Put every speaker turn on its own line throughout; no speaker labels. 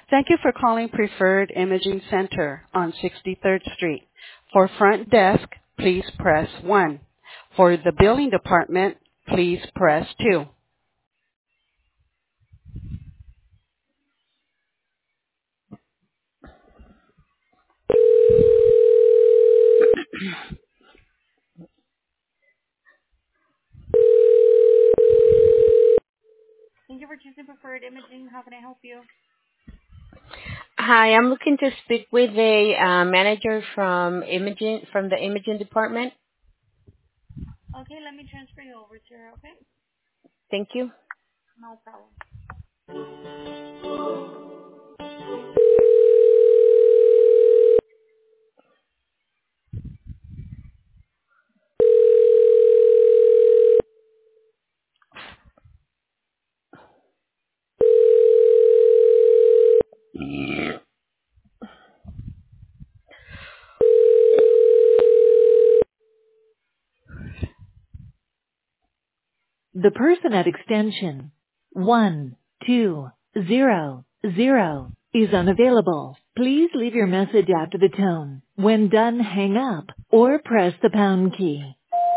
Thank you for calling Preferred Imaging Center on 63rd Street. For front desk, please press 1. For the billing department, please press 2. Thank you for choosing Preferred Imaging. How can I help you?
Hi, I'm looking to speak with a manager from the imaging department.
Okay, let me transfer you over to her, okay?
Thank you.
No problem. The person at extension 1200 is unavailable. Please leave your message after the tone. When done, hang up or press the pound key.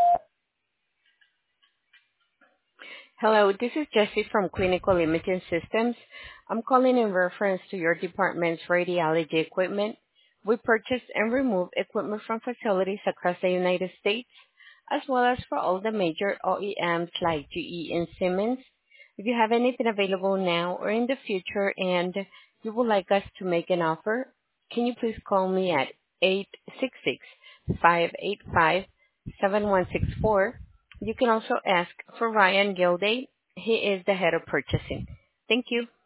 Hello, this is Jessie from Clinical Imaging Systems. I'm calling in reference to your department's radiology equipment. We purchase and remove equipment from facilities across the United States, as well as for all the major OEMs like GE and Siemens. If you have anything available now or in the future and you would like us to make an offer, can you please call me at 866-585-7164. You can also ask for Ryan Gilday. He is the head of purchasing. Thank you.